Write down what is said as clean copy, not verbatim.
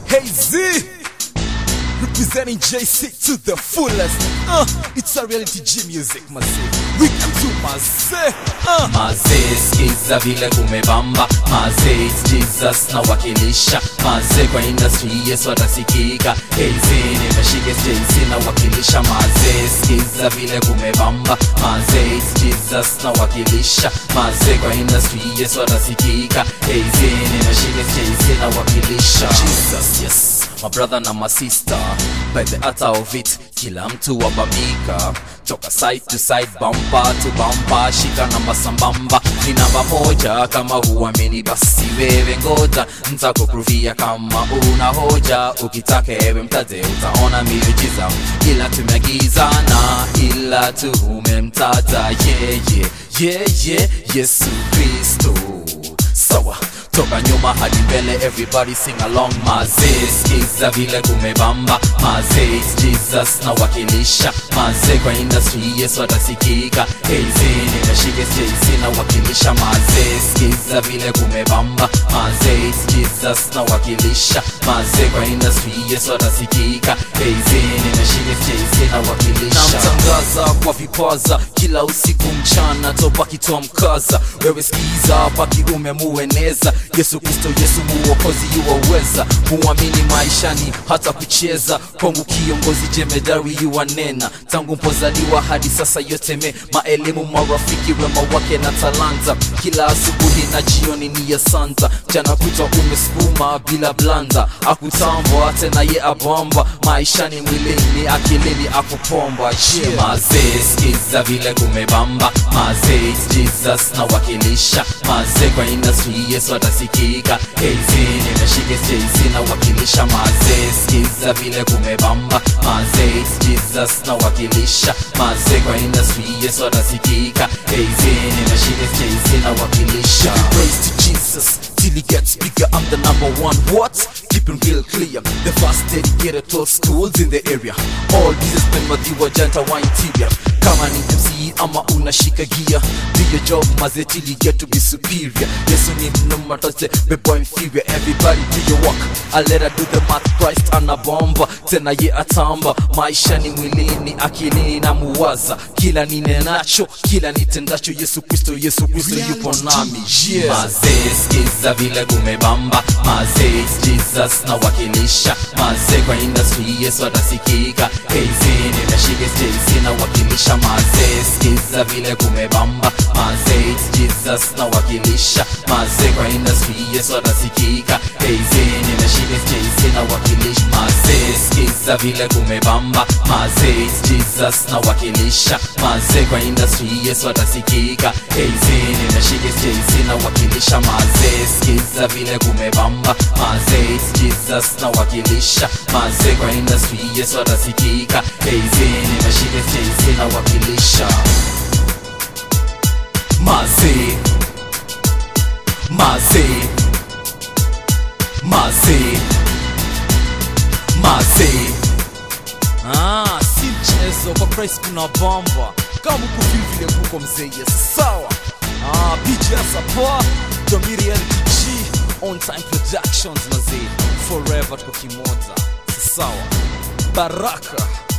Hey Z, representing JC to the fullest. It's a reality G music, maze. We come to maze. Maze, skiza vile kumebamba. Maze, it's Jesus na wakilisha. Maze kwa industry, yes watasikika. Hey Z, nimeshike JC na wakilisha. Maze, skiza vile kumebamba. Maze, it's Jesus na wakilisha. Maze kwa industry, yes watasikika. Hey Z, nimeshike JC na wakilisha. Jesus, yes. My brother na my sister, by the art of it, kila mtu wabambika. Toka side to side, bumper to bumper, shika namba sambamba. Ni namba moja, kama huamini basi wewe ngoja. Nitakupruvia kama una hoja. Ukitaka ewe mtate utaona miujiza. Ila tumeagizana, ila tumemtata. Yesu Kristo. Sawa, toka nyuma hadi mbele, everybody sing along. Maze, skiza vile kumebamba. Maze, it's Jesus na wakilisha. Maze kwa industry, yes watasikika. Hey Z, nimeshike JC na wakilisha. Maze, skiza vile kumebamba. Maze, it's Jesus na wakilisha. Maze kwa industry, yes watasikika. Hey Z, nimeshike JC na wakilisha. Namtangaza kwa vipaza, kila usiku mchana, topa kitoa mkaza. Wewe skiza hapa kiume mueneza. Yesu Kristo, Yesu muokozi yuwaweza. Muamini maishani hata kucheza. Kwangu kiongozi jemedari yuwanena. Tangu mpozaliwa hadi sasa yote maelimu, marafiki, wema wake na talanta. Kila asubuhi na jioni ni ya santa. Jana kutwa umesukuma bila blanda. Akutamba tena ye abamba. Maishani mwilini akilini akupomba. Maze, skiza vile kumebamba. Maze, it's Jesus na wakilisha. Maze kwa industry, yes watasikika. Hey Z, nimeshike JC na wakilisha. Maze, skiza vile kumebamba. Maze, it's Jesus na wakilisha. Maze kwa industry, yes watasikika. Hey Z, nimeshike JC na wakilisha. Praise to Jesus till he gets bigger. I'm the number one. What? Keeping real clear. The first dedicated to all schools in the area. All Jesus men madhiwa janta wa interior. Kama ni MC ama unashika gear, do your job maze till you get to be superior. Yesu ni mnoma tote bebo inferior. Everybody do your work, I let her do the math. Christ anabomba, tena ye atamba. Maisha ni mwilini, akilini na muwaza. Kila ninenacho, kila nitendacho, Yesu Kristo yupo nami. Maze, skiza vile kumebamba. Maze, it's Jesus na wakilisha. Maze kwa industry, yes watasikika. Hey Z, nimeshike JC na wakilisha. Maze, skiza vile kumebamba. Maze, it's Jesus na wakilisha. Maze kwa industry, yes watasikika. Hey Z, nimeshike JC na wakilisha. Maze, skiza vile kumebamba. Maze, it's Jesus na wakilisha. Maze kwa industry, yes watasikika. Hey Z, nimeshike JC na wakilisha. Maze, skiza vile kumebamba. Maze, it's Jesus na wakilisha. Maze kwa industry, yes watasikika. Hey Z, nimeshike JC na wakilisha. Maze, Maze, Maze, Maze. Si mchezo kwa Christ kuna bamba. Kama kufeel vile kuko mzee, yes sawa. PJ Asapa, Domiri LTG, On Time Productions maze. Forever tuko kimoja. Sawa. Baraka.